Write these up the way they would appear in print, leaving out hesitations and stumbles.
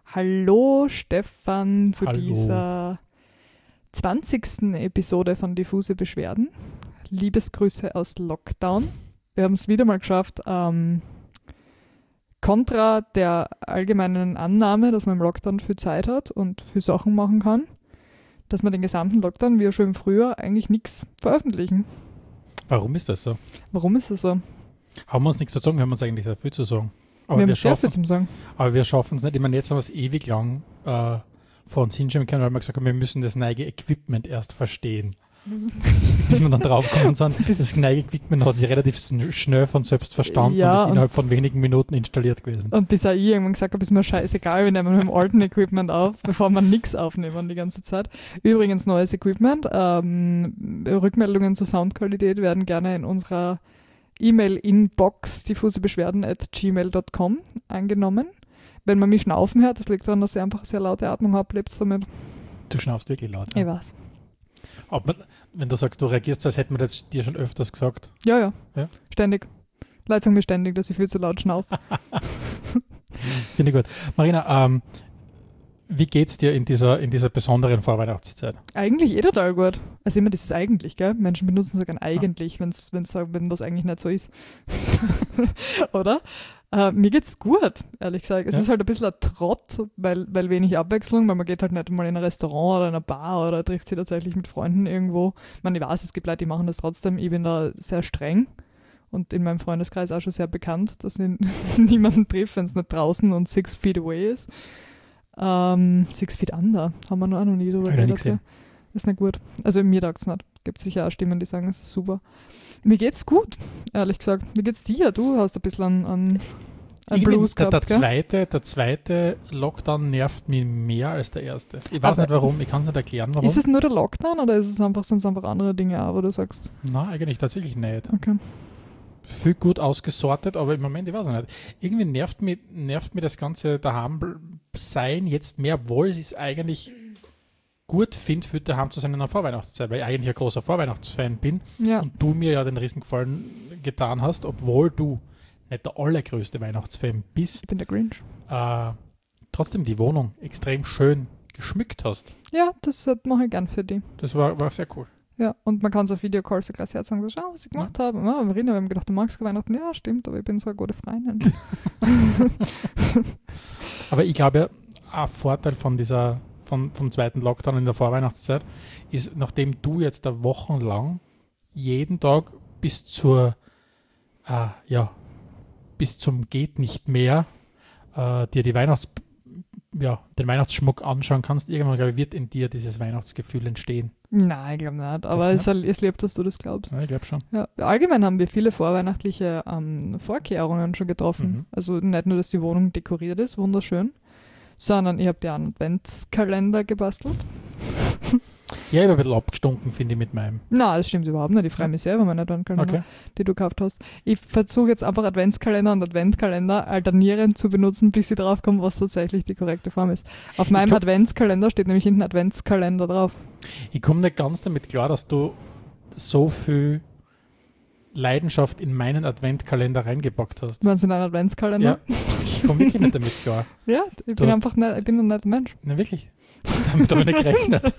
Hallo Stefan zu Hallo. dieser 20. Episode von Diffuse Beschwerden. Liebesgrüße aus Lockdown. Wir haben es wieder mal geschafft, kontra der allgemeinen Annahme, dass man im Lockdown viel Zeit hat und viel Sachen machen kann, dass wir den gesamten Lockdown, wie ja schon im Frühjahr, eigentlich nichts veröffentlichen. Warum ist das so? Warum ist das so? Haben wir uns nichts zu sagen, wir haben uns eigentlich sehr viel zu sagen. Wir haben sehr viel zu sagen. Aber wir schaffen es nicht. Ich meine, jetzt haben wir es ewig lang vor uns hinschauen können, weil wir gesagt haben, wir müssen das neue Equipment erst verstehen. Bis wir dann draufkommen sind, das neue Equipment hat sich relativ schnell von selbst verstanden Ja, und ist innerhalb von wenigen Minuten installiert gewesen. Und bis auch ich irgendwann gesagt habe, ist mir scheißegal, wir nehmen mit dem alten Equipment auf, bevor wir nichts aufnehmen die ganze Zeit. Übrigens neues Equipment. Rückmeldungen zur Soundqualität werden gerne in unserer E-Mail-Inbox diffusebeschwerden@gmail.com angenommen. Wenn man mich schnaufen hört, das liegt daran, dass ich einfach sehr laute Atmung habe, lebst damit. Du schnaufst wirklich laut. Ich weiß. Aber wenn du sagst, du reagierst, als hätten wir das dir schon öfters gesagt. Ja. Ja? Ständig. Leute sagen mir ständig, dass ich viel zu laut schnaufe. Finde ich gut. Marina, wie geht's dir in dieser besonderen Vorweihnachtszeit? Eigentlich total gut. Also immer dieses eigentlich, gell? Menschen benutzen sogar eigentlich, wenn was eigentlich nicht so ist. Oder? Mir geht's gut, ehrlich gesagt. Es ist halt ein bisschen ein Trott, weil wenig Abwechslung, weil man geht halt nicht mal in ein Restaurant oder in eine Bar oder trifft sich tatsächlich mit Freunden irgendwo. Ich meine, ich weiß, es gibt Leute, die machen das trotzdem. Ich bin da sehr streng und in meinem Freundeskreis auch schon sehr bekannt, dass ich niemanden trifft, wenn es nicht draußen und 6 feet away ist. 6 feet under, haben wir noch nie drüber geredet. Das ist nicht gut. Also mir taugt es nicht. Gibt sicher auch Stimmen, die sagen, es ist super. Mir geht's gut, ehrlich gesagt. Wie geht's dir? Du hast ein bisschen an Blues gehabt, der zweite Lockdown nervt mich mehr als der erste. Ich weiß nicht warum, ich kann es nicht erklären, warum. Ist es nur der Lockdown oder sind es einfach andere Dinge auch, wo du sagst? Nein, eigentlich tatsächlich nicht. Okay. Viel gut ausgesortet, aber im Moment, ich weiß nicht. Irgendwie nervt mich das ganze daheim sein jetzt mehr, obwohl ich es eigentlich gut finde, für daheim zu sein in der Vorweihnachtszeit, weil ich eigentlich ein großer Vorweihnachtsfan bin und du mir ja den Riesengefallen getan hast, obwohl du nicht der allergrößte Weihnachtsfan bist. Ich bin der Grinch. Trotzdem die Wohnung extrem schön geschmückt hast. Ja, das mache ich gern für dich. Das war sehr cool. Ja, und man kann so auf Videocalls so gleich sagen, so, schau, was ich gemacht habe. Ja, Marina, wir haben gedacht, du magst Weihnachten. Ja, stimmt, aber ich bin so eine gute Freundin. Aber ich glaube, ein Vorteil vom zweiten Lockdown in der Vorweihnachtszeit ist, nachdem du jetzt da wochenlang jeden Tag bis zum geht nicht mehr dir die den Weihnachtsschmuck anschauen kannst, irgendwann, glaube ich, wird in dir dieses Weihnachtsgefühl entstehen. Nein, ich glaube nicht. Aber es lebt, dass du das glaubst. Ja, ich glaube schon. Ja, allgemein haben wir viele vorweihnachtliche Vorkehrungen schon getroffen. Mhm. Also nicht nur, dass die Wohnung dekoriert ist, wunderschön, sondern ich habe dir einen Adventskalender gebastelt. Ja, ich habe ein bisschen abgestunken, finde ich, mit meinem. Nein, das stimmt überhaupt nicht. Ich freue mich sehr über meinen Adventskalender, die du gekauft hast. Ich versuche jetzt einfach Adventskalender und Adventskalender alternierend zu benutzen, bis ich drauf komme, was tatsächlich die korrekte Form ist. Auf meinem Adventskalender steht nämlich hinten Adventskalender drauf. Ich komme nicht ganz damit klar, dass du so viel Leidenschaft in meinen Adventkalender reingepackt hast. Meinst du in einen Adventskalender? Ja, ich komme wirklich nicht damit klar. Ja, ich bin ein netter Mensch. Na, wirklich? Damit habe ich nicht gerechnet.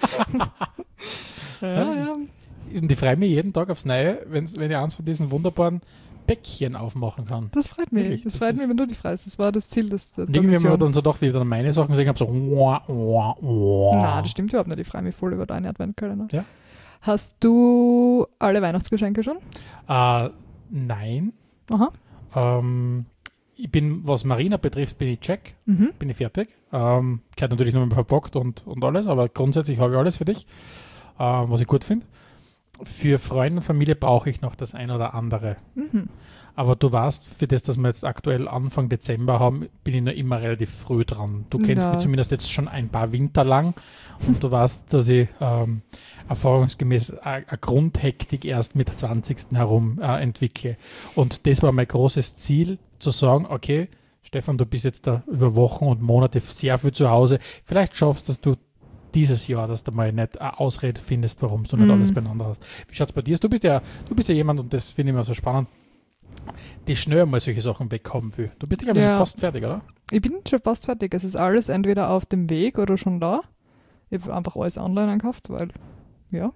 Ja. Und ich freue mich jeden Tag aufs Neue, wenn ich eins von diesen wunderbaren Päckchen aufmachen kann. Das freut mich. Wirklich, das freut mich, wenn du dich freust. Das war das Ziel der und irgendwie haben wir dann so gedacht, wie ich dann meine Sachen gesehen habe, so Nein, das stimmt überhaupt nicht. Ich freue mich voll über deine Adventkalender. Ja. Hast du alle Weihnachtsgeschenke schon? Nein. Aha. Ich bin, was Marina betrifft, bin ich check. Mhm. Bin ich fertig. Gehört natürlich noch mal verpackt und alles, aber grundsätzlich habe ich alles für dich, was ich gut finde. Für Freunde und Familie brauche ich noch das ein oder andere. Mhm. Aber du weißt, für das, dass wir jetzt aktuell Anfang Dezember haben, bin ich noch immer relativ früh dran. Du kennst mich zumindest jetzt schon ein paar Winter lang und du weißt, dass ich erfahrungsgemäß eine Grundhektik erst mit 20. herum entwickle. Und das war mein großes Ziel, zu sagen, okay, Stefan, du bist jetzt da über Wochen und Monate sehr viel zu Hause. Vielleicht schaffst dass du dieses Jahr, dass du mal nicht eine Ausrede findest, warum du nicht alles beieinander hast. Wie schaut es bei dir? Du bist ja jemand, und das finde ich immer so spannend, die schnell mal solche Sachen weghaben will. Du bist ja, glaube ich, schon fast fertig, oder? Ich bin schon fast fertig. Es ist alles entweder auf dem Weg oder schon da. Ich habe einfach alles online einkauft, weil, ja.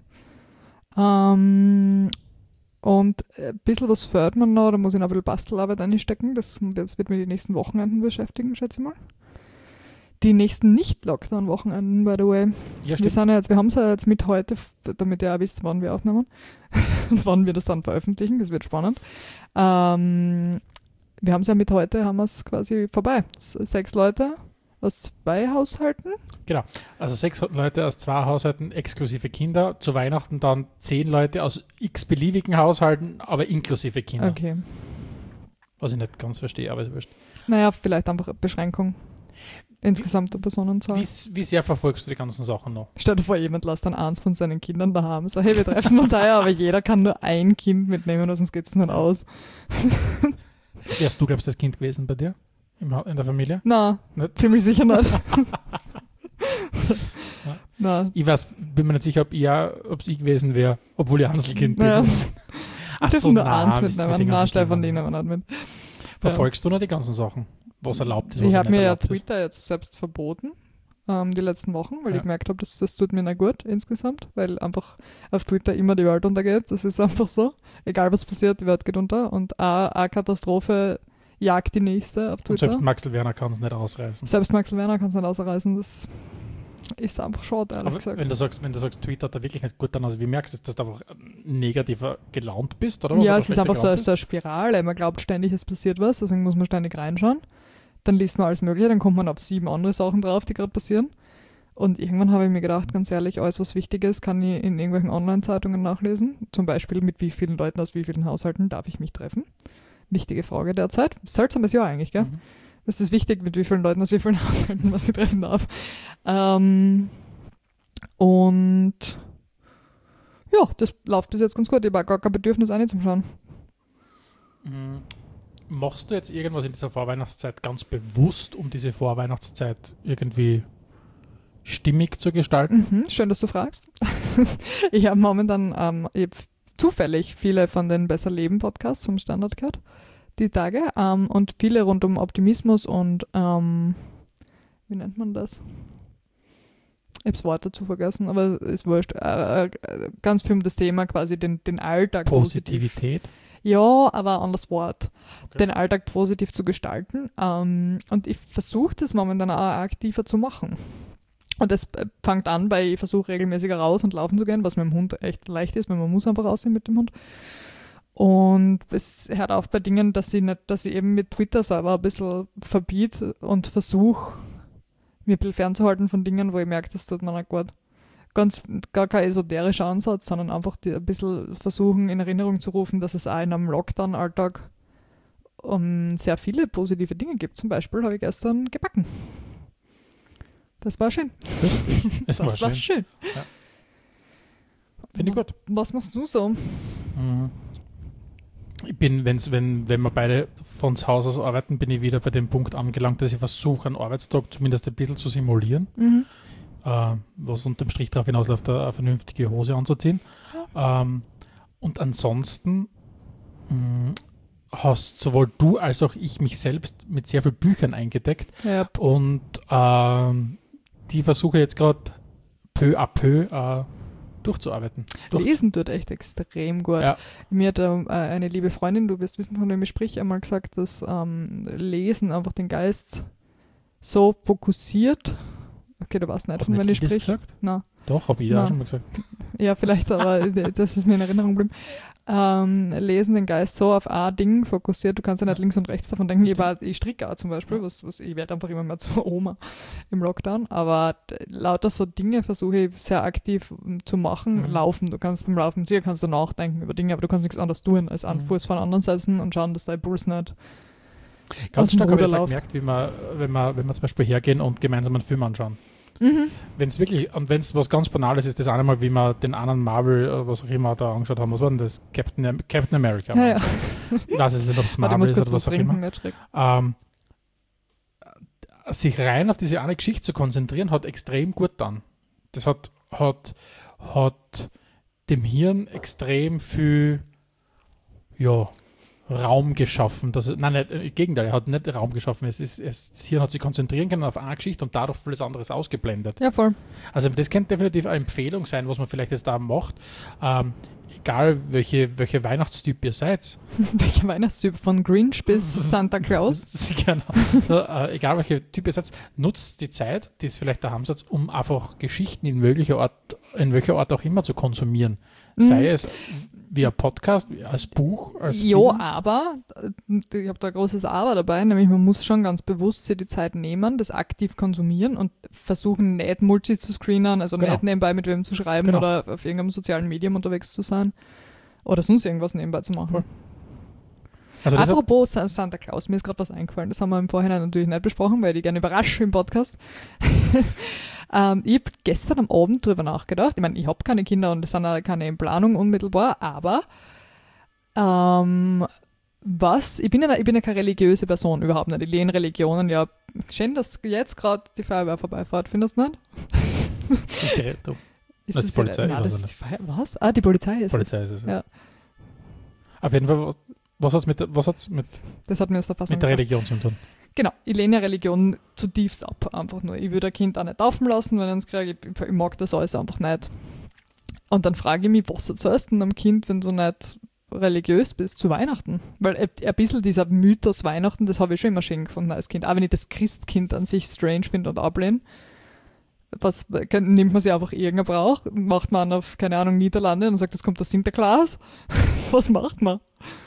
Und ein bisschen was fördert man noch, da muss ich noch ein bisschen Bastelarbeit einstecken. Das wird mir die nächsten Wochenenden beschäftigen, schätze ich mal. Die nächsten Nicht-Lockdown-Wochenenden, by the way. Ja, wir haben es ja jetzt mit heute, damit ihr auch wisst, wann wir aufnehmen und wann wir das dann veröffentlichen. Das wird spannend. Wir haben es ja mit heute, haben wir es quasi vorbei. 6 Leute aus 2 Haushalten. Genau, also 6 Leute aus 2 Haushalten exklusive Kinder. Zu Weihnachten dann 10 Leute aus x-beliebigen Haushalten, aber inklusive Kinder. Okay. Was ich nicht ganz verstehe, aber ist wurscht. Naja, vielleicht einfach eine Beschränkung. Insgesamt der Personenzahl. Wie sehr verfolgst du die ganzen Sachen noch? Stell dir vor, jemand lässt dann eins von seinen Kindern daheim. So, hey, wir treffen uns heuer, aber jeder kann nur ein Kind mitnehmen, sonst geht es nicht aus. Wärst du, glaubst du, das Kind gewesen bei dir? In der Familie? Nein, nicht? Ziemlich sicher nicht. Ja. Ich bin mir nicht sicher, ob es ich gewesen wäre, obwohl ich Hanselkind bin. Ja. Ach so, nein, eins mitnehmen. Nein, Stefan, die nehmen wir nicht mit. Verfolgst du noch die ganzen Sachen? Was erlaubt ist, was ich habe mir ja Twitter Twitter jetzt selbst verboten, die letzten Wochen, weil ich gemerkt habe, das tut mir nicht gut insgesamt, weil einfach auf Twitter immer die Welt untergeht. Das ist einfach so. Egal was passiert, die Welt geht unter. Und eine Katastrophe jagt die nächste auf Twitter. Und selbst Maxl Werner kann es nicht ausreißen. Selbst Maxl Werner kann es nicht ausreißen. Das ist einfach schade, ehrlich gesagt. Wenn du sagst, Twitter hat da wirklich nicht gut dann, also wie merkst du, dass du einfach negativer gelaunt bist? Oder was? Ja, es ist einfach so eine Spirale. Man glaubt ständig, es passiert was, deswegen muss man ständig reinschauen. Dann liest man alles Mögliche, dann kommt man auf 7 andere Sachen drauf, die gerade passieren. Und irgendwann habe ich mir gedacht, ganz ehrlich, alles was wichtig ist, kann ich in irgendwelchen Online-Zeitungen nachlesen. Zum Beispiel, mit wie vielen Leuten aus wie vielen Haushalten darf ich mich treffen. Wichtige Frage derzeit. Seltsames Jahr eigentlich, gell? Mhm. Das ist wichtig, mit wie vielen Leuten aus wie vielen Haushalten was ich treffen darf. Und ja, das läuft bis jetzt ganz gut. Ich habe gar kein Bedürfnis reinzuschauen. Mhm. Machst du jetzt irgendwas in dieser Vorweihnachtszeit ganz bewusst, um diese Vorweihnachtszeit irgendwie stimmig zu gestalten? Schön, dass du fragst. Ich habe momentan zufällig viele von den Besser Leben Podcasts vom Standard gehört, die Tage, und viele rund um Optimismus und wie nennt man das? Ich habe das Wort dazu vergessen, aber ist wurscht. Ganz viel um das Thema quasi den Alltag Positivität. Ja, aber ein anderes Wort. Okay. Den Alltag positiv zu gestalten. Und ich versuche das momentan auch aktiver zu machen. Und das fängt an bei, ich versuche regelmäßiger raus und laufen zu gehen, was mit dem Hund echt leicht ist, weil man muss einfach rausgehen mit dem Hund. Und es hört auf bei Dingen, dass ich eben mit Twitter selber ein bisschen verbiete und versuche, mir ein bisschen fernzuhalten von Dingen, wo ich merke, das tut mir nicht gut. Gar kein esoterischer Ansatz, sondern einfach ein bisschen versuchen, in Erinnerung zu rufen, dass es auch in einem Lockdown-Alltag sehr viele positive Dinge gibt. Zum Beispiel habe ich gestern gebacken. Das war schön. Lustig. Das war schön. Ja. Finde ich gut. Was machst du so? Ich bin, wenn wir beide von zu Hause aus arbeiten, bin ich wieder bei dem Punkt angelangt, dass ich versuche, einen Arbeitstag zumindest ein bisschen zu simulieren. Was unterm Strich darauf hinausläuft, eine vernünftige Hose anzuziehen. Ja. Und ansonsten hast sowohl du als auch ich mich selbst mit sehr vielen Büchern eingedeckt. Ja. Und die versuche jetzt gerade peu à peu durchzuarbeiten. Lesen tut echt extrem gut. Ja. Mir hat eine liebe Freundin, du wirst wissen, von wem ich spreche, einmal gesagt, dass Lesen einfach den Geist so fokussiert. Okay, du weißt nicht, von wem ich spreche. Nein. Doch, habe ich ja schon mal gesagt. Ja, vielleicht, aber das ist mir in Erinnerung geblieben. Lesen den Geist so auf ein Ding fokussiert, du kannst ja nicht links und rechts davon denken. Ich stricke auch zum Beispiel, ich werde einfach immer mehr zur Oma im Lockdown, aber lauter so Dinge versuche ich sehr aktiv zu machen. Laufen, du kannst beim Laufen, sicher kannst du nachdenken über Dinge, aber du kannst nichts anderes tun, als an Fuß von anderen setzen und schauen, dass dein Puls nicht ganz stark habe ich das gemerkt, wenn wir zum Beispiel hergehen und gemeinsam einen Film anschauen. Wenn es was ganz Banales ist, das eine Mal, wie wir den anderen Marvel, was auch immer da angeschaut haben, was war denn das? Captain America. Ja. Ich weiß jetzt nicht, ob es Marvel ist oder was auch immer. Sich rein auf diese eine Geschichte zu konzentrieren, hat extrem gut dann. Das hat dem Hirn extrem viel Raum geschaffen. Nein, nicht, im Gegenteil, er hat nicht Raum geschaffen. Das Hirn hat sich konzentrieren können auf eine Geschichte und dadurch vieles anderes ausgeblendet. Ja, voll. Also das könnte definitiv eine Empfehlung sein, was man vielleicht jetzt da macht. Egal, welche Weihnachtstyp ihr seid. Welcher Weihnachtstyp? Von Grinch bis Santa Claus? Genau. Egal, welche Typ ihr seid, nutzt die Zeit, die ist vielleicht daheim seid, um einfach Geschichten in welcher Art auch immer zu konsumieren. Sei es via Podcast, als Buch, als Jo, Film. aber ich habe da ein großes Aber dabei, nämlich man muss schon ganz bewusst sich die Zeit nehmen, das aktiv konsumieren und versuchen nicht multi zu screenen, also Genau. nicht nebenbei mit wem zu schreiben Genau. oder auf irgendeinem sozialen Medium unterwegs zu sein oder sonst irgendwas nebenbei zu machen. Voll. Also das Apropos Santa Claus, mir ist gerade was eingefallen, das haben wir im Vorhinein natürlich nicht besprochen, weil ich gerne überrasche im Podcast. Ich habe gestern am Abend drüber nachgedacht, ich meine, ich habe keine Kinder und es sind auch keine in Planung unmittelbar, aber ich bin ja keine religiöse Person, überhaupt nicht. Ich lehne Religionen, ja, schön, dass jetzt gerade die Feuerwehr vorbeifährt, findest du nicht? das ist die Rettung. Ist Das ist die Polizei, Nein, ich das weiß ist die Feuerwehr. Was? Ah, die Polizei ist Polizei ist es. Ja. Auf jeden Fall, was hat's mit Das hat mir aus der Fassung mit der gebracht. Religion zu tun? Genau, ich lehne ja Religion zutiefst ab, einfach nur. Ich würde ein Kind auch nicht taufen lassen, wenn ich es kriege. Ich mag das alles einfach nicht. Und dann frage ich mich, was erzählst du einem Kind, wenn du nicht religiös bist, zu Weihnachten? Weil ein bisschen dieser Mythos Weihnachten, das habe ich schon immer schön gefunden als Kind. Auch wenn ich das Christkind an sich strange finde und ablehne. Nimmt man sich einfach irgendeinen Brauch, macht man auf, keine Ahnung, Niederlande und sagt, es kommt der Sinterklaas. Was macht man?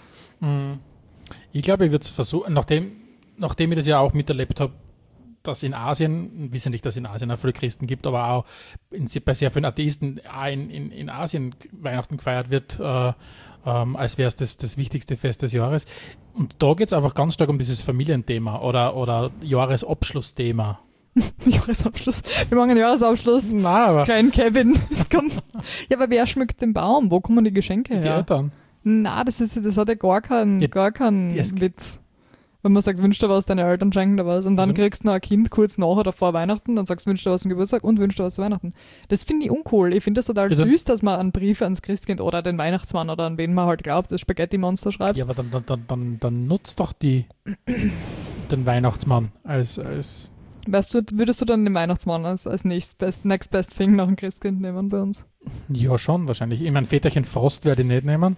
Ich glaube, ich würde es versuchen, nachdem ich das ja auch miterlebt habe, dass in Asien, wissen nicht, dass es in Asien auch viele Christen gibt, aber auch bei sehr vielen Atheisten auch in Asien Weihnachten gefeiert wird, als wäre es das wichtigste Fest des Jahres. Und da geht es einfach ganz stark um dieses Familienthema oder Jahresabschlussthema. Jahresabschluss. Wir machen einen Jahresabschluss. Nein, aber Klein Kevin. Komm. Ja, aber wer schmückt den Baum? Wo kommen die Geschenke die her? Eltern. Na, das hat ja gar keinen Witz. Wenn man sagt, wünsch dir was, deine Eltern schenken dir was und dann kriegst du noch ein Kind kurz nach oder vor Weihnachten, dann sagst du, wünsch dir was zum Geburtstag und wünsch dir was zu Weihnachten. Das finde ich uncool. Ich finde das total süß, dass man einen Brief ans Christkind oder den Weihnachtsmann oder an wen man halt glaubt, das Spaghetti-Monster schreibt. Ja, aber dann nutzt doch den Weihnachtsmann als Weißt du, würdest du dann den Weihnachtsmann als next best thing nach dem Christkind nehmen bei uns? Ja, schon wahrscheinlich. Ich meine, Väterchen Frost werde ich nicht nehmen.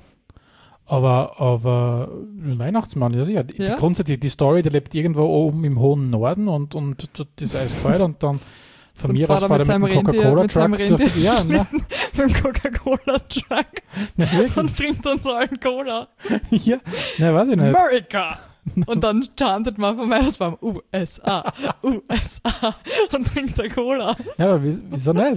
Aber ein Weihnachtsmann, ja sicher. Ja? Grundsätzlich, die Story, die lebt irgendwo oben im hohen Norden und das ist eiskalt und dann von mir aus fahrt er mit dem Coca-Cola-Truck. Ja, ne? Mit dem Coca-Cola-Truck und bringt uns allen Cola. Ja, ne, weiß ich nicht. America! Und dann chantet man vom Weihnachtsbaum USA, USA und trinkt der Cola. Ja, aber wieso nicht?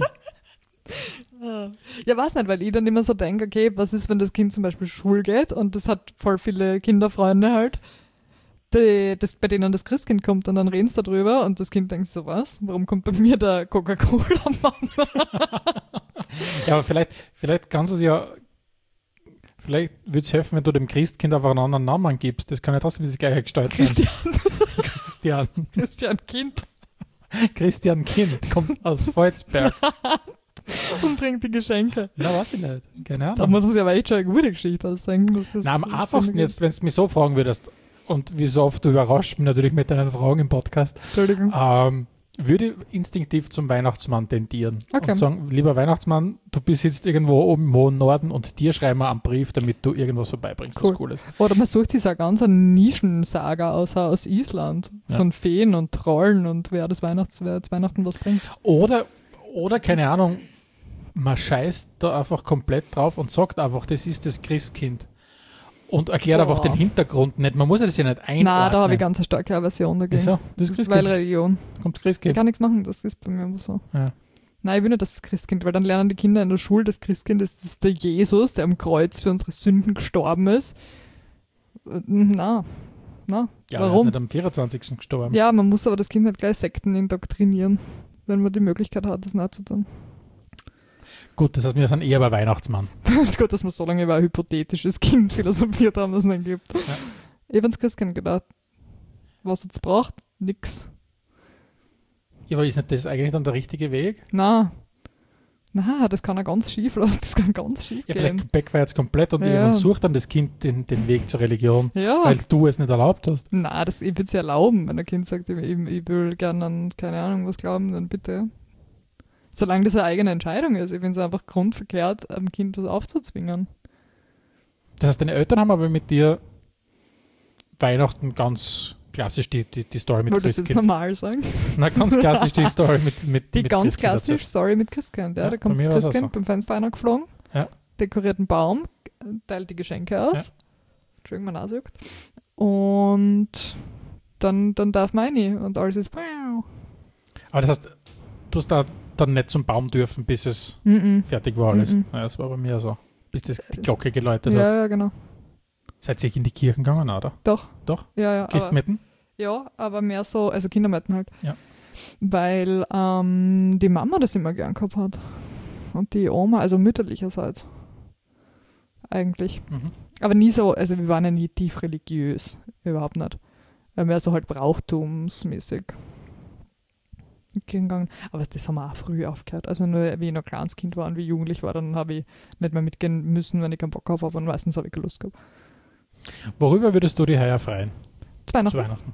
Ja, weiß nicht, weil ich dann immer so denke, okay, was ist, wenn das Kind zum Beispiel Schule geht und das hat voll viele Kinderfreunde halt, bei denen das Christkind kommt und dann reden sie darüber und das Kind denkt so, was? Warum kommt bei mir der Coca-Cola-Mann? Ja, aber vielleicht kannst du es ja, vielleicht würde es helfen, wenn du dem Christkind einfach einen anderen Namen gibst. Das kann ja trotzdem das gleiche Gestalt sein. Christian Kind. Christian Kind kommt aus Volzberg. Und bringt die Geschenke. Na, weiß ich nicht. Keine Ahnung. Da muss man sich aber echt schon eine gute Geschichte ausdenken. Dass das Na, am einfachsten jetzt, wenn du mich so fragen würdest, und wie so oft, du überraschst mich natürlich mit deinen Fragen im Podcast, Entschuldigung. würde ich instinktiv zum Weihnachtsmann tendieren. Okay. Und sagen, lieber Weihnachtsmann, du bist jetzt irgendwo oben im hohen Norden und dir schreiben wir einen Brief, damit du irgendwas vorbeibringst, was cool ist. Oder man sucht sich so eine ganz Nischensaga aus Island von Feen und Trollen und wer jetzt Weihnachten was bringt. Oder, keine Ahnung, man scheißt da einfach komplett drauf und sagt einfach, das ist das Christkind. Und erklärt einfach den Hintergrund nicht. Man muss das ja nicht einordnen. Nein, da habe ich ganz eine starke Aversion dagegen. Wieso? Das ist Christkind. Weil Religion. Kommt Christkind. Ich kann nichts machen, das ist bei mir einfach so. Ja. Nein, ich will nicht, dass das Christkind, weil dann lernen die Kinder in der Schule, das Christkind ist der Jesus, der am Kreuz für unsere Sünden gestorben ist. Na. Ja, warum? er ist nicht am 24. gestorben. Ja, man muss aber das Kind nicht gleich Sekten indoktrinieren, wenn man die Möglichkeit hat, das nicht zu tun. Gut, das heißt, wir sind eher bei Weihnachtsmann. Gut, dass wir so lange über ein hypothetisches Kind philosophiert haben, dass es nicht gibt. Ja. Ich habe ins Christkind gedacht. Was es braucht? Nix. Ja, aber ist nicht das eigentlich dann der richtige Weg? Na, Na, das kann ja ganz schief laufen. Das kann ganz schief Ja, gehen. vielleicht backfire jetzt komplett und Ja. irgendwann sucht dann das Kind den Weg zur Religion, Ja. weil du es nicht erlaubt hast. Na, ich würde es ja erlauben, wenn ein Kind sagt, ich will gerne an keine Ahnung was glauben, dann bitte. Solange das eine eigene Entscheidung ist. Ich finde es einfach grundverkehrt, einem Kind das aufzuzwingen. Das heißt, deine Eltern haben aber mit dir Weihnachten ganz klassisch die Story mit Wollte das jetzt Christkind. normal sagen? Na, ganz klassisch die Story mit Die ganz Christkind dazu. klassisch Story mit Christkind. Ja, Ja, da kommt bei das mir war's auch Christkind so. beim Fenster reingeflogen, Ja. dekoriert einen Baum, teilt die Geschenke aus. Ja. Entschuldigung, mein Nase juckt. Und dann darf man rein und alles ist Aber das heißt, du hast da dann nicht zum Baum dürfen, bis es fertig war alles. Mhm. Ja, das war bei mir so. Bis die Glocke geläutet hat. Ja, genau. Seid ihr in die Kirchen gegangen, oder? Doch. Doch? Ja, ja. Christmitten? Ja, aber mehr so, also Kindermärkten halt. Ja. Weil die Mama das immer gern gehabt hat. Und die Oma, also mütterlicherseits. Eigentlich. Mhm. Aber nie so, also wir waren ja nie tief religiös. Überhaupt nicht. Mehr so halt brauchtumsmäßig gegangen. Aber das haben wir auch früh aufgehört. Also nur, wie ich noch kleines Kind war und wie jugendlich war, dann habe ich nicht mehr mitgehen müssen, wenn ich keinen Bock habe, aber meistens habe ich keine Lust gehabt. Worüber würdest du die heuer freuen? Zu Weihnachten. Zu Weihnachten.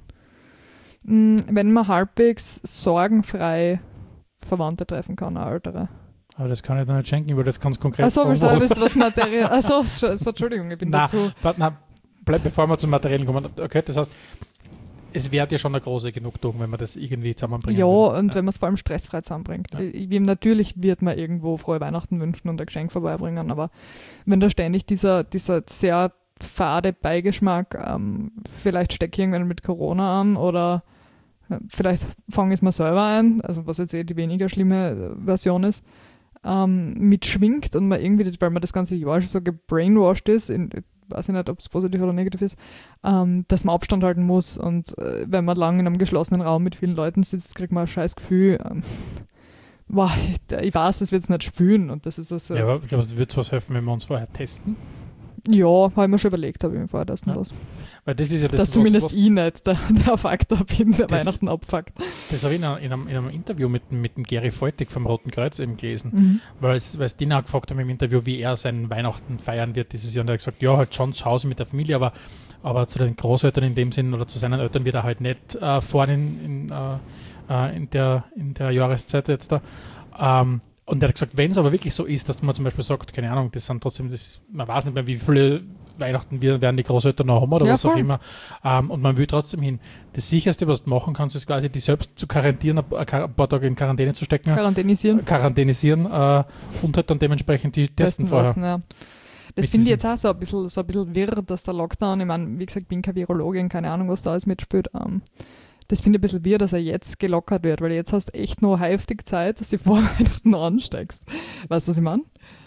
Wenn man halbwegs sorgenfrei Verwandte treffen kann, auch ältere. Aber das kann ich dir nicht schenken, weil das ganz konkret Achso, willst fragen, du was Material? Achso, Entschuldigung, ich bin Na, dazu. bleib, bevor wir zum Materiellen kommen. Okay, das heißt, es wäre dir schon eine große Genugtuung, wenn man das irgendwie zusammenbringen Ja, würde. und wenn man es vor allem stressfrei zusammenbringt. Ja. Natürlich wird man irgendwo frohe Weihnachten wünschen und ein Geschenk vorbeibringen, aber wenn da ständig dieser sehr fade Beigeschmack, vielleicht stecke ich irgendwann mit Corona an oder vielleicht fange ich es mir selber ein, also was jetzt die weniger schlimme Version ist, mitschwingt und man irgendwie, weil man das ganze Jahr schon so gebrainwashed ist, weiß ich nicht, ob es positiv oder negativ ist, dass man Abstand halten muss und wenn man lang in einem geschlossenen Raum mit vielen Leuten sitzt, kriegt man ein scheiß Gefühl. Wow, ich weiß, das wird es nicht spüren und das ist also, Ja, aber ich glaube, es wird was helfen, wenn wir uns vorher testen. ja, habe ich mir schon überlegt, habe ich mir vorher testen Ja. lassen. Weil das ist ja das, Dass zumindest was, ich nicht der Faktor bin, der Das- Weihnachten abfuckt. das habe ich in einem Interview mit dem Gary Feutig vom Roten Kreuz eben gelesen. Weil es den auch gefragt haben im Interview, wie er seinen Weihnachten feiern wird dieses Jahr. Und er hat gesagt, ja, halt schon zu Hause mit der Familie, aber zu den Großeltern in dem Sinn oder zu seinen Eltern wird er halt nicht fahren in der Jahreszeit jetzt da. Und er hat gesagt, wenn es aber wirklich so ist, dass man zum Beispiel sagt, keine Ahnung, das sind trotzdem, man weiß nicht mehr, wie viele Weihnachten werden die Großeltern noch haben oder Ja, was auch voll. immer. Und man will trotzdem hin. Das Sicherste, was du machen kannst, ist quasi, die selbst zu quarantieren, ein paar Tage in Quarantäne zu stecken, quarantänisieren und halt dann dementsprechend die testen vorher. Lassen, ja. Das Mit finde ich diesen- jetzt auch so ein bisschen wirr, dass der Lockdown, ich meine, wie gesagt, ich bin keine Virologin, keine Ahnung, was da alles mitspielt. Das finde ich ein bisschen wirr, dass er jetzt gelockert wird, weil jetzt hast du echt noch heftig Zeit, dass du vor Weihnachten noch ansteigst. Weißt du, was ich meine?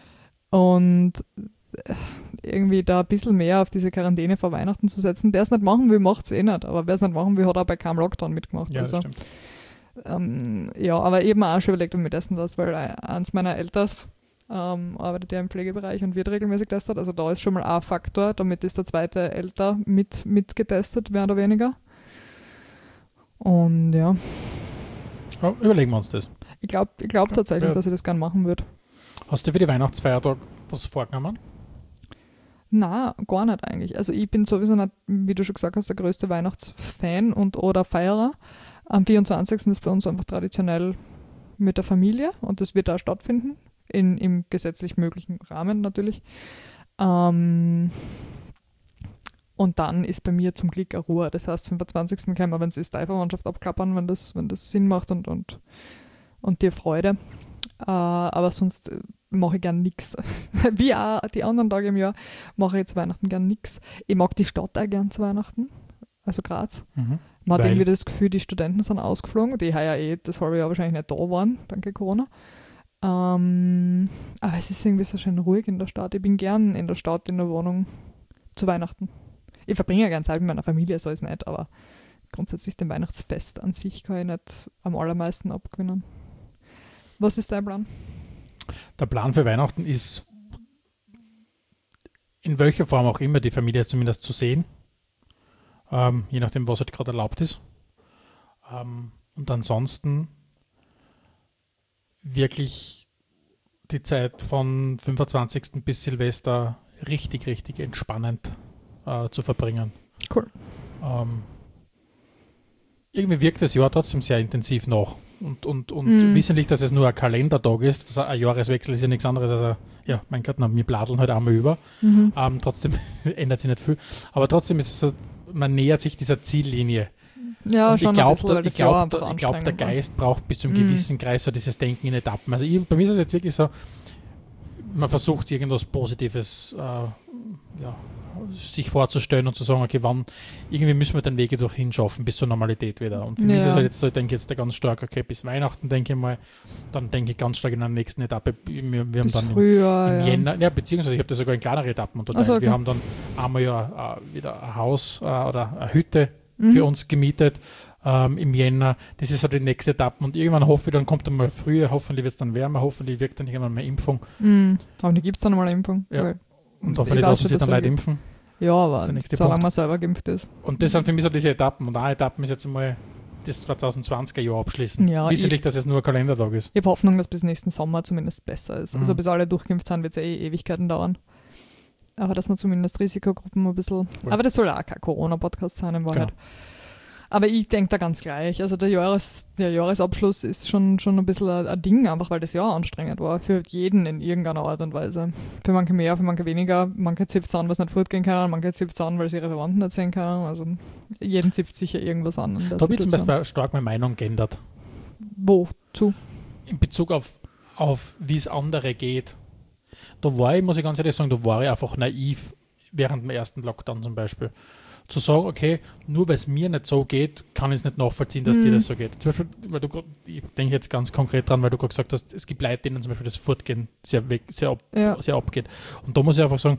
Und irgendwie da ein bisschen mehr auf diese Quarantäne vor Weihnachten zu setzen. Der es nicht machen will, macht es eh nicht. Aber wer es nicht machen will, hat auch bei keinem Lockdown mitgemacht. Ja, das also, stimmt. ja, aber eben auch schon überlegt, ob wir testen das, weil eins meiner Elters arbeitet ja im Pflegebereich und wird regelmäßig getestet. Also da ist schon mal ein Faktor, damit ist der zweite älter mitgetestet, mehr oder weniger. Und ja, Ja, überlegen wir uns das. ich glaube tatsächlich, ja. dass ich das gerne machen würde. Hast du für die Weihnachtsfeiertag was vorgenommen? Na, gar nicht eigentlich. Also ich bin sowieso nicht, wie du schon gesagt hast, der größte Weihnachtsfan oder Feierer. Am 24. ist bei uns einfach traditionell mit der Familie und das wird da stattfinden, im gesetzlich möglichen Rahmen natürlich. Und dann ist bei mir zum Glück eine Ruhe. Das heißt, 25. können wir, wenn es ist, die Verwandtschaft abklappern, wenn das Sinn macht und dir Freude. Aber sonst mache ich gern nichts. Wie auch die anderen Tage im Jahr mache ich zu Weihnachten gern nichts. Ich mag die Stadt auch gern zu Weihnachten, also Graz. Mhm. Man hat Weil? irgendwie das Gefühl, die Studenten sind ausgeflogen, die heuer das halbe Jahr wahrscheinlich nicht da waren, danke Corona. Aber es ist irgendwie so schön ruhig in der Stadt. Ich bin gern in der Stadt, in der Wohnung zu Weihnachten. Ich verbringe ja gern Zeit mit meiner Familie, so ist nicht, aber grundsätzlich den Weihnachtsfest an sich kann ich nicht am allermeisten abgewinnen. Was ist dein Plan? Der Plan für Weihnachten ist, in welcher Form auch immer, die Familie zumindest zu sehen. Je nachdem, was halt gerade erlaubt ist. Und ansonsten wirklich die Zeit von 25. bis Silvester richtig, richtig entspannend zu verbringen. Cool. Irgendwie wirkt das Jahr trotzdem sehr intensiv nach. Und wissentlich, dass es nur ein Kalendertag ist, also ein Jahreswechsel ist ja nichts anderes als mein Gott, wir bladeln halt einmal über. Trotzdem ändert sich nicht viel. Aber trotzdem ist es so, man nähert sich dieser Ziellinie. Ja, und schon ich glaube, der Geist braucht bis zu einem gewissen Kreis so dieses Denken in Etappen. Also bei mir ist es jetzt wirklich so, man versucht irgendwas Positives sich vorzustellen und zu sagen, okay, irgendwie müssen wir den Weg durch hinschaffen bis zur Normalität wieder. Und für mich ist es halt jetzt so, ich denke jetzt ganz stark, okay, bis Weihnachten denke ich mal, dann denke ich ganz stark in der nächsten Etappe, wir haben bis dann früher, im Jänner, beziehungsweise ich habe das sogar in kleinere Etappen unterteilt. Okay. Wir haben dann einmal wieder ein Haus oder eine Hütte für uns gemietet im Jänner. Das ist halt die nächste Etappe und irgendwann hoffe ich, dann kommt dann mal früher, hoffentlich wird es dann wärmer, hoffentlich wirkt dann irgendwann mal Impfung. Aber gibt es dann mal eine Impfung? Ja. Und hoffentlich lassen sich dann Leute impfen. Ja, aber solange man selber geimpft ist. Und das sind für mich so diese Etappen. Und eine Etappe ist jetzt einmal das 2020er Jahr abschließen. Ja, wissentlich, dass es nur ein Kalendertag ist. Ich habe Hoffnung, dass bis nächsten Sommer zumindest besser ist. Also bis alle durchgeimpft sind, wird es Ewigkeiten dauern. Aber dass man zumindest Risikogruppen ein bisschen... Cool. Aber das soll auch kein Corona-Podcast sein, in Wahrheit. Genau. Aber ich denke da ganz gleich. Also der Jahresabschluss ist schon ein bisschen ein Ding, einfach weil das Jahr anstrengend war. Für jeden in irgendeiner Art und Weise. Für manche mehr, für manche weniger. Manche zipft es an, was nicht fortgehen kann. Manche zipft es an, weil sie ihre Verwandten erzählen können. Also jeden zipft sicher irgendwas an. Da habe ich zum Beispiel stark meine Meinung geändert. Wozu? In Bezug auf wie es andere geht. Da war ich, muss ich ganz ehrlich sagen, da war ich einfach naiv während dem ersten Lockdown zum Beispiel. Zu sagen, okay, nur weil es mir nicht so geht, kann ich es nicht nachvollziehen, dass dir das so geht. Zum Beispiel, ich denke jetzt ganz konkret dran, weil du gerade gesagt hast, es gibt Leute, denen zum Beispiel das Fortgehen sehr abgeht. Und da muss ich einfach sagen,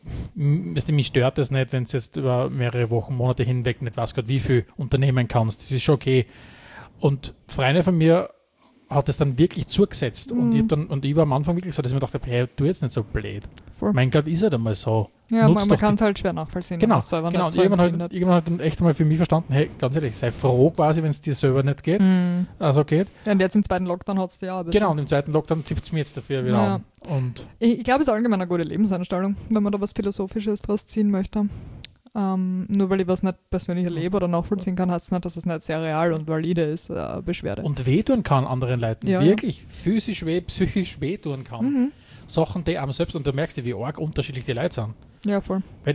mich stört das nicht, wenn es jetzt über mehrere Wochen, Monate hinweg nicht weiß, wie viel unternehmen kannst. Das ist schon okay. Und Freunde von mir hat es dann wirklich zugesetzt. Und ich war am Anfang wirklich so, dass ich mir dachte, hey, tu jetzt nicht so blöd. Mein Gott, ist halt einmal so. Ja, man kann es halt schwer nachvollziehen. Genau. Und irgendwann hat dann echt einmal für mich verstanden, hey, ganz ehrlich, sei froh quasi, wenn es dir selber nicht geht. Also geht. Ja, und jetzt im zweiten Lockdown hat es dir ja. Genau, und im zweiten Lockdown zippt es mir jetzt dafür wieder an. Und ich glaube, es ist allgemein eine gute Lebenseinstellung, wenn man da was Philosophisches draus ziehen möchte. Nur weil ich was nicht persönlich erlebe oder nachvollziehen kann, heißt es nicht, dass es nicht sehr real und valide ist, Beschwerde. Und wehtun kann anderen Leuten. Wirklich physisch psychisch wehtun kann. Sachen, die einem selbst, und du merkst ja, wie arg unterschiedlich die Leute sind. Ja, voll. Weil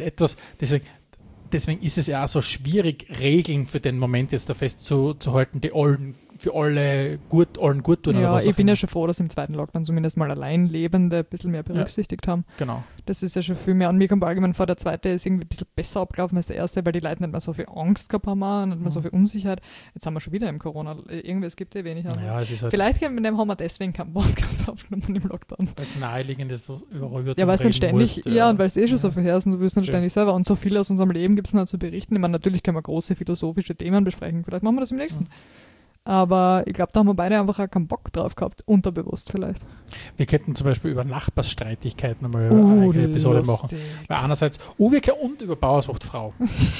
deswegen ist es ja auch so schwierig, Regeln für den Moment jetzt da festzuhalten, die für allen gut tun. Ja, oder was ich bin ja schon froh, dass im zweiten Lockdown zumindest mal Alleinlebende ein bisschen mehr berücksichtigt haben. Genau. Das ist ja schon viel mehr. Und mir kommt allgemein vor, der zweite ist irgendwie ein bisschen besser abgelaufen als der erste, weil die Leute nicht mehr so viel Angst gehabt haben, nicht mehr so viel Unsicherheit. Jetzt haben wir schon wieder im Corona. Irgendwie, es gibt ja wenig. Ja, es ist halt vielleicht haben wir deswegen keinen Podcast aufgenommen im Lockdown. Weil es naheliegend ist, so überall ja, weil es nicht ständig, und weil es schon so viel her ist und du wirst nicht ständig selber. Und so viel aus unserem Leben gibt es noch zu berichten. Ich meine, natürlich können wir große philosophische Themen besprechen. Vielleicht machen wir das im nächsten. Aber ich glaube, da haben wir beide einfach auch keinen Bock drauf gehabt. Unterbewusst vielleicht. Wir könnten zum Beispiel über Nachbarsstreitigkeiten einmal eine eigene Episode machen. Weil einerseits Uweke und über Bauersuchtfrau.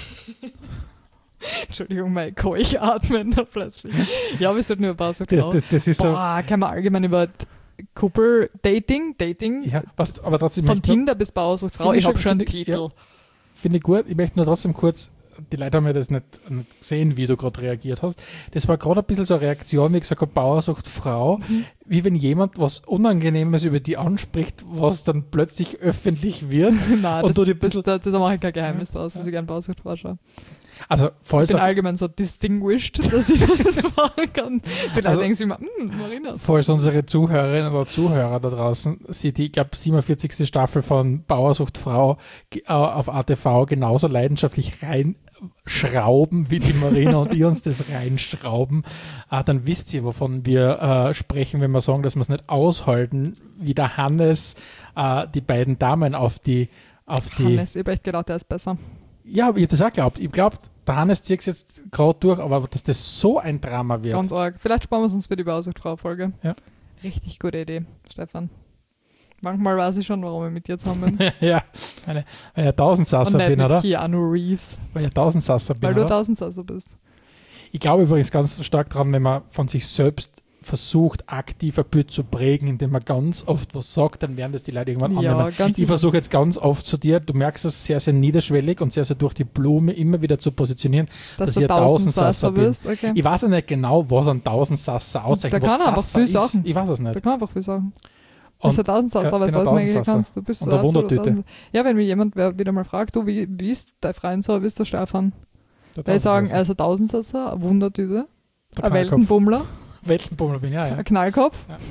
Entschuldigung, mein Keuch atmen da plötzlich. Ja, wir sollten über Bauersuchtfrau. Das ist so. Können wir allgemein über Couple-Dating? Ja, aber trotzdem. Von Tinder bis Bauersuchtfrau. Ich habe schon einen Titel. Ja, finde ich gut. Ich möchte nur trotzdem kurz, die Leute haben ja das nicht gesehen, wie du gerade reagiert hast. Das war gerade ein bisschen so eine Reaktion, wie gesagt, Bauersuchtfrau, wie wenn jemand was Unangenehmes über die anspricht, was dann plötzlich öffentlich wird. Nein, und da mache ich kein Geheimnis draus, dass ich gerne Bauersuchtfrau schaue. Also, ich bin allgemein so distinguished, dass ich das machen kann. Vielleicht denken sie immer, Marina. Falls unsere Zuhörerinnen oder Zuhörer da draußen die, ich glaube, 47. Staffel von Bauersuchtfrau auf ATV genauso leidenschaftlich reinschrauben, wie die Marina und ich uns das reinschrauben, dann wisst ihr, wovon wir sprechen, wenn wir sagen, dass wir es nicht aushalten, wie der Hannes die beiden Damen auf die... Hannes, ich habe echt gedacht, der ist besser. Ja, aber ich habe das auch geglaubt. Ich glaube, der Hannes zieht es jetzt gerade durch, aber dass das so ein Drama wird. Ganz arg. Vielleicht sparen wir es uns für die Bauersuchtfrau-Folge. Ja. Richtig gute Idee, Stefan. Manchmal weiß ich schon, warum wir mit dir zusammen bin. Ja, weil ich Tausendsasser bin, oder? Keanu Reeves. Weil ich Tausendsasser bin, Weil du Tausendsasser bist. Ich glaube übrigens ganz stark dran, wenn man von sich selbst versucht, aktiv ein Bild zu prägen, indem man ganz oft was sagt, dann werden das die Leute irgendwann annehmen. Ich versuche jetzt ganz oft zu dir, du merkst es sehr, sehr niederschwellig und sehr, sehr durch die Blume immer wieder zu positionieren, dass ich ein Tausendsasser bin. Okay. Ich weiß ja nicht genau, was ein Tausendsasser auszeichnet. Da kann er einfach viel Sachen. Ich weiß es nicht. Da kann einfach viel Sachen. Das ist ein Tausendsasser, aber genau, was du eigentlich kannst. Du bist und eine Wundertüte. Ja, wenn mir jemand wieder mal fragt, du, wie ist dein Freund so, wie ist der Stefan? Weil sagen, er ist ein Tausendsasser, eine Wundertüte, ein Weltenbummler. Weltenbummler bin ich, ja. Ein Knallkopf. Ja.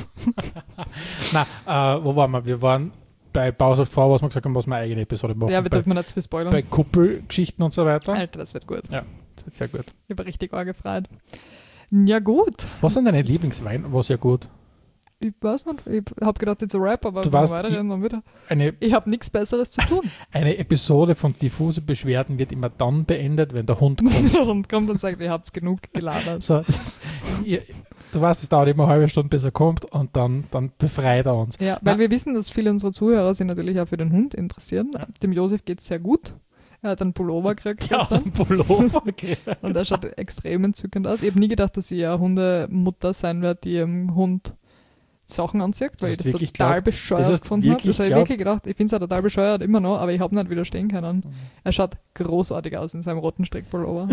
Nein, wo waren wir? Wir waren bei Bausaft vor, was wir gesagt haben, was wir eine eigene Episode machen. Ja, wir dürfen nicht zu viel spoilern. Bei Kuppelgeschichten und so weiter. Alter, das wird gut. Ja, das wird sehr gut. Ich bin richtig gefreut. Ja, gut. Was sind deine Lieblingsweine? Was ja gut. Ich weiß nicht, ich habe gedacht, jetzt ein Rap, aber du weißt, weiterreden dann wieder. Ich habe nichts Besseres zu tun. Eine Episode von diffuse Beschwerden wird immer dann beendet, wenn der Hund kommt. Der Hund kommt und sagt, ihr habt genug geladen. So, du weißt, es dauert immer eine halbe Stunde, bis er kommt und dann befreit er uns. Ja, weil wir wissen, dass viele unserer Zuhörer sich natürlich auch für den Hund interessieren. Ja. Dem Josef geht es sehr gut. Er hat einen Pullover gekriegt. Ja, einen Pullover gekriegt. Und er schaut extrem entzückend aus. Ich habe nie gedacht, dass ich eine Hundemutter sein werde, die ihrem Hund Sachen anzieht, weil ich das total bescheuert gefunden habe. Das habe ich wirklich gedacht, ich finde es auch total bescheuert, immer noch, aber ich habe nicht widerstehen können. Er schaut großartig aus in seinem roten Strickpullover.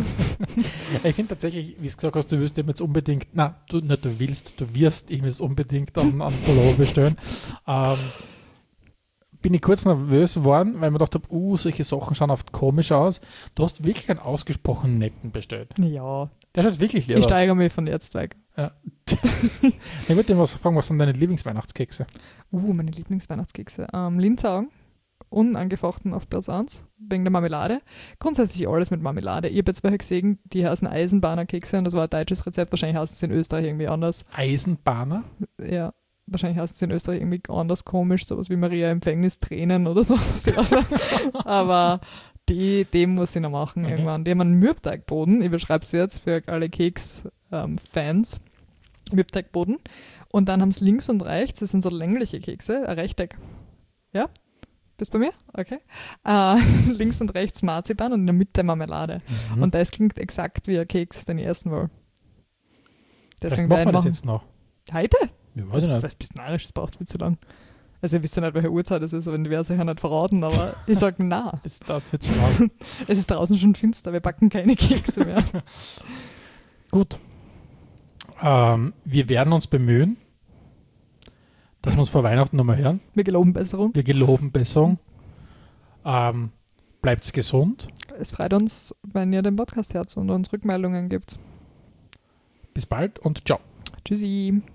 Ich finde tatsächlich, wie du gesagt hast, du wirst ihm jetzt unbedingt, du wirst ihm jetzt unbedingt einen Pullover bestellen. Bin ich kurz nervös geworden, weil ich mir gedacht habe, solche Sachen schauen oft komisch aus. Du hast wirklich einen ausgesprochen netten bestellt. Ja. Der schaut wirklich leer aus. Ich steigere mich von jetzt weg. Ja. Ich würde dir was fragen, was sind deine Lieblingsweihnachtskekse? Meine Lieblingsweihnachtskekse. Linzaugen, unangefochten auf Platz 1, wegen der Marmelade. Grundsätzlich alles mit Marmelade. Ich habe jetzt welche gesehen, die heißen Eisenbahner-Kekse und das war ein deutsches Rezept. Wahrscheinlich heißen sie in Österreich irgendwie anders. Eisenbahner? Ja. Wahrscheinlich heißt es in Österreich irgendwie anders komisch, sowas wie Maria Empfängnis Tränen oder so. Aber die muss ich noch machen irgendwann. Die haben einen Mürbteigboden, ich beschreibe es jetzt für alle Keks-Fans. Mürbteigboden. Und dann haben sie links und rechts, das sind so längliche Kekse, ein Rechteck. Ja? Bist du bei mir? Okay. Links und rechts Marzipan und in der Mitte Marmelade. Mhm. Und das klingt exakt wie ein Keks, den ich essen will. Deswegen machen wir das jetzt noch. Heute? Ja, weiß ich nicht. Das ist ein bisschen narrisch, das braucht viel zu lang. Also ihr wisst ja nicht, welche Uhrzeit es ist, aber die werde ich ja nicht verraten, aber ich sage na. Das dauert viel zu lang. Es ist draußen schon finster, wir backen keine Kekse mehr. Gut. Wir werden uns bemühen, dass wir uns vor Weihnachten nochmal hören. Wir geloben Besserung. Bleibt gesund. Es freut uns, wenn ihr den Podcast hört und uns Rückmeldungen gibt. Bis bald und ciao. Tschüssi.